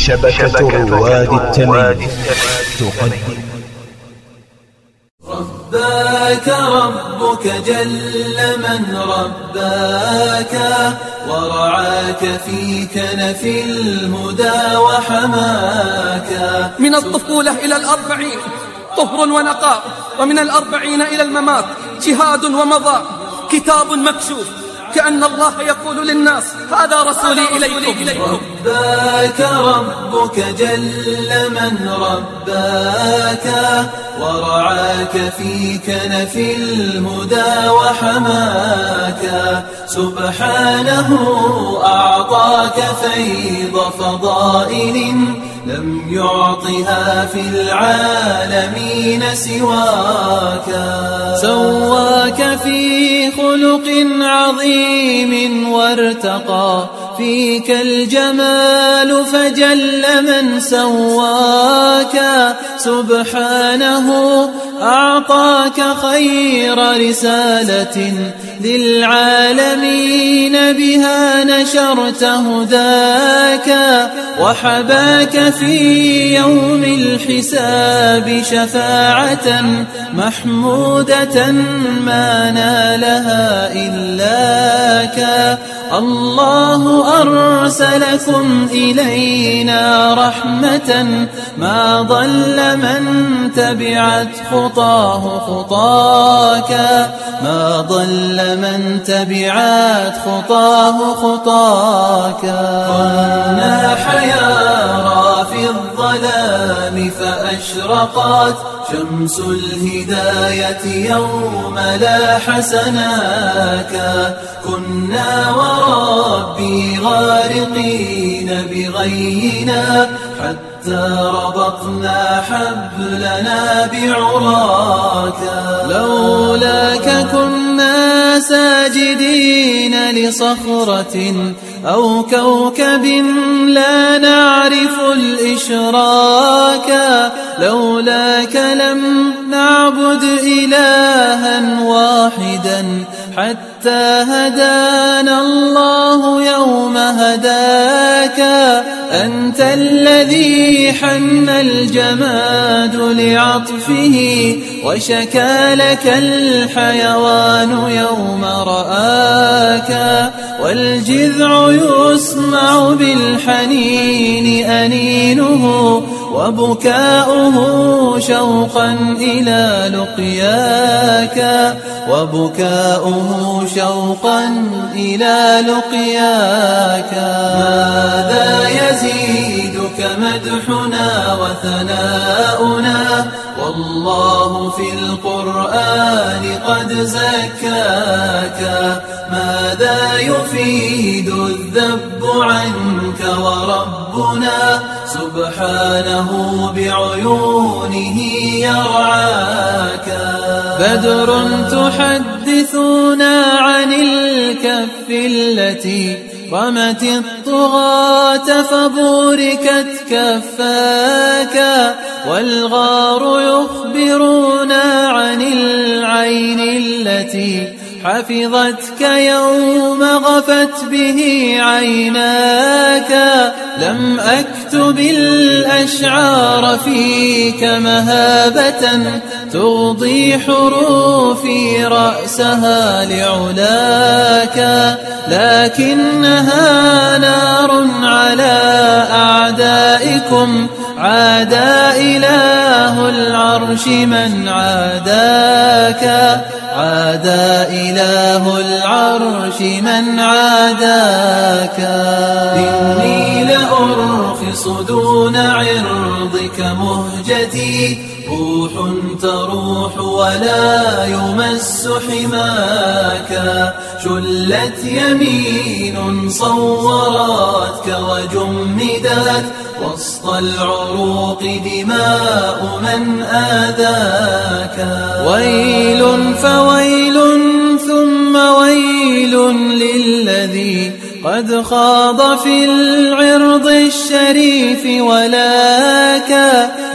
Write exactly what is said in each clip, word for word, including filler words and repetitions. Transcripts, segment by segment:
شبكة رواد التميم تقدم. رباك ربك جل من رباك ورعاك في كنف الهدى وحماك. من الطفولة إلى الأربعين طهر ونقاء، ومن الأربعين إلى الممات جهاد ومضاء. كتاب مكشوف كأن الله يقول للناس هذا رسولي إليكم. رباك ربك جل من رباك ورعاك في كنف الهدى وحماك. سبحانه أعطاك فيض فضائل لم يعطها في العالمين سواك. سواك في خلق عظيم وارتقى فيك الجمال فجل من سواك. سبحانه أعطاك خير رسالة للعالمين بها نشرت هداك. وحباك في يوم الحساب شفاعة محمودة ما نالها إلاك. الله أرسلكم إلينا رحمة ما ضل من تبعت خطاه خطاك. ما ضل من تبعت خطاه خطاك. كنا حيارى في الظلام فأشرقت شمس الهداية يوم لاح سناك. كنا وربي غارقين بغينا حتى ربطنا حبلنا بعراك. لولاك كنا ساجدين لصخرة أو كوكب لا نعرف الإشراك. لولاك لم نعبد إلها واحدا حتى هدانا الله يوم هداك. أنت الذي حن الجماد لعطفه وشكى لك الحيوان يوم رآك. والجذع يسمع بالحنين أنينه وبكاؤه شوقا إلى لقياك. وبكاؤه شوقا إلى لقياك. ماذا يزيدك مدحنا وثناؤنا والله في القرآن قد زكاك. ماذا يفيد الذب عنك وربنا سبحانه بعيونه يرعاك. بدر تحدثنا عن الكف التي رمت الطغاة فبوركت كفاك. والغار يخبرنا عن العين التي حفظتك يوم غفت به عيناك. لم أكتب الأشعار فيك مهابة تغضي حروفي رأسها لعلاك. لكنها نار على أعدائكم عادى إله العرش من عاداك. عادى إله العرش من عاداك. إني لأرخص دون عرضك مهجتي روح تروح ولا يمس حماك. شلت يمين صورتك وجمدت وسط العروق دماء من آذاك. ويل فويل ثم ويل للذي قد خاض في العرض الشريف ولاك.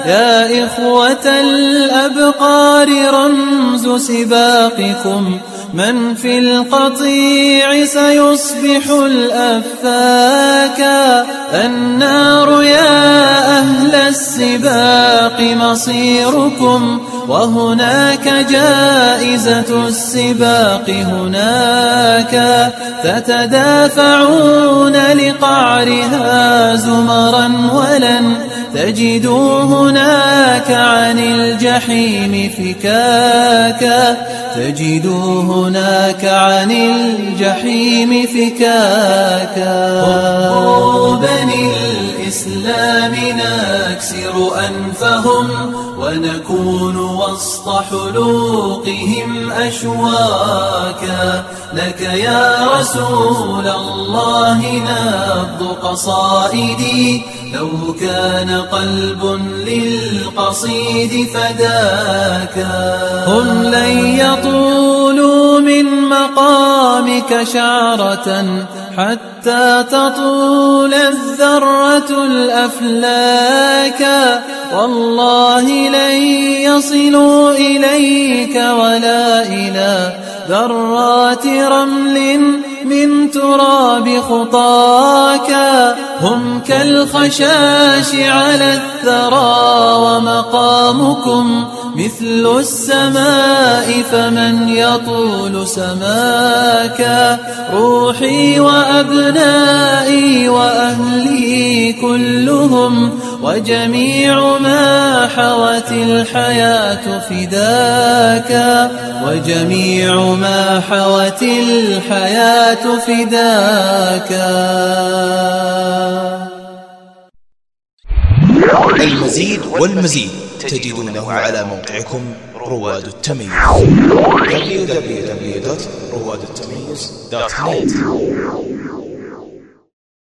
يا إخوة الأبقار رمز سباقكم من في القطيع سيصبح الأفاكا. النار يا أهل السباق مصيركم، وهناك جائزة السباق هناك. تتدافعون لقعرها زمرا ولن تجدوا هناك عن الجحيم فكاكا. تجدوا هناك عن الجحيم فكاكا. هم بني الإسلام نكسر أنفهم، ونكون وسط حلوقهم أشواكا. لك يا رسول الله نبض قصائدي، لو كان قلب للقصيد فداكا. هم لن يطولوا من مقامك شعرة حتى تطول الذرة الأفلاكا. والله لن يصلوا إليك ولا إلى ذرات رمل من تراب خطاكا. هم كالخشاش على الثرى، ومقامكم مثل السماء، فمن يطول سماكا. روحي وأبنائي وأهلي كلهم، وجميع ما حوت الحياة فداكا. وجميع ما حوت الحياة فداكا. المزيد والمزيد تجدونه على موقعكم رواد التميز دبليو دبليو دبليو دوت رواد التميز دوت نت.